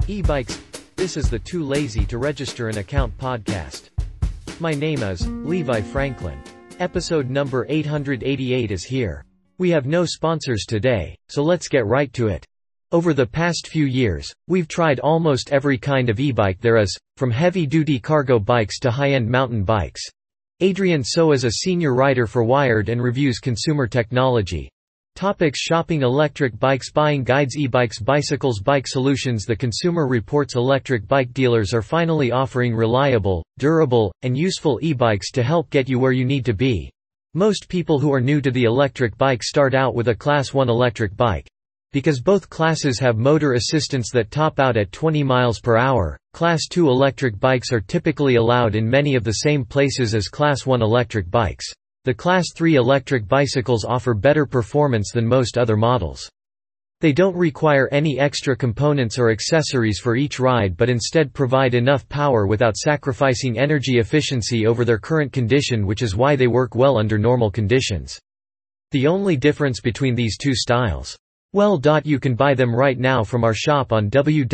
E-bikes. This is the Too Lazy to Register an Account podcast. My name is Levi Franklin. Episode number 888 is here. We have no sponsors today, so let's get right to it. Over the past few years, we've tried almost every kind of e-bike there is, from heavy-duty cargo bikes to high-end mountain bikes. Adrian So is a senior writer for Wired and reviews consumer technology. Topics: shopping, electric bikes, buying guides, e-bikes, bicycles, bike solutions. The Consumer Reports electric bike dealers are finally offering reliable, durable, and useful e-bikes to help get you where you need to be. Most people who are new to the electric bike start out with a Class 1 electric bike. Because both classes have motor assistance that top out at 20 miles per hour, Class 2 electric bikes are typically allowed in many of the same places as Class 1 electric bikes. The Class 3 electric bicycles offer better performance than most other models. They don't require any extra components or accessories for each ride but instead provide enough power without sacrificing energy efficiency over their current condition, which is why they work well under normal conditions. The only difference between these two styles? Well, you can buy them right now from our shop on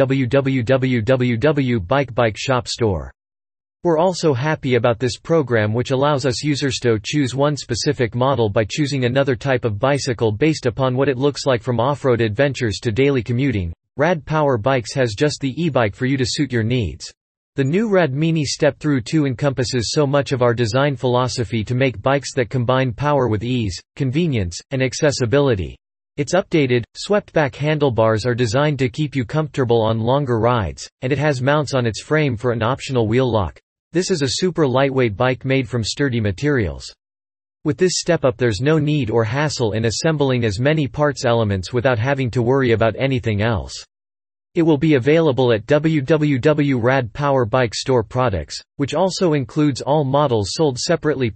www.bike Shop Store. We're also happy about this program, which allows us users to choose one specific model by choosing another type of bicycle based upon what it looks like, from off-road adventures to daily commuting. Rad Power Bikes has just the e-bike for you to suit your needs. The new Rad Mini Step Through 2 encompasses so much of our design philosophy to make bikes that combine power with ease, convenience, and accessibility. Its updated, swept-back handlebars are designed to keep you comfortable on longer rides, and it has mounts on its frame for an optional wheel lock. This is a super lightweight bike made from sturdy materials. With this step-up, there's no need or hassle in assembling as many parts elements without having to worry about anything else. It will be available at www.Rad Power Bike Store products, which also includes all models sold separately.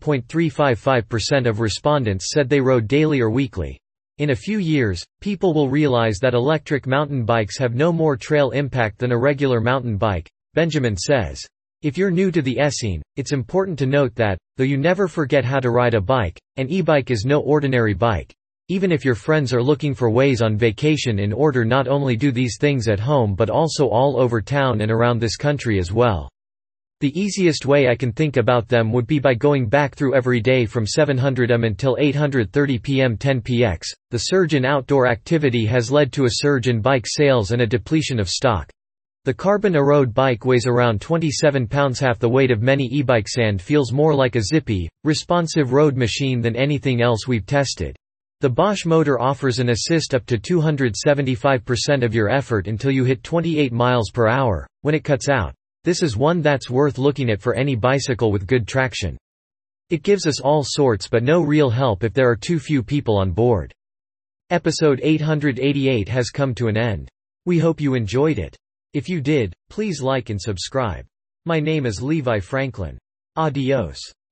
355% of respondents said they rode daily or weekly. In a few years, people will realize that electric mountain bikes have no more trail impact than a regular mountain bike, Benjamin says. If you're new to the scene, it's important to note that, though you never forget how to ride a bike, an e-bike is no ordinary bike. Even if your friends are looking for ways on vacation in order not only do these things at home but also all over town and around this country as well. The easiest way I can think about them would be by going back through every day from 700 am until 8:30 pm 10px. The surge in outdoor activity has led to a surge in bike sales and a depletion of stock. The Carbon Erode bike weighs around 27 pounds, half the weight of many e-bikes, and feels more like a zippy, responsive road machine than anything else we've tested. The Bosch motor offers an assist up to 275% of your effort until you hit 28 miles per hour. When it cuts out, this is one that's worth looking at for any bicycle with good traction. It gives us all sorts but no real help if there are too few people on board. Episode 888 has come to an end. We hope you enjoyed it. If you did, please like and subscribe. My name is Levi Franklin. Adios.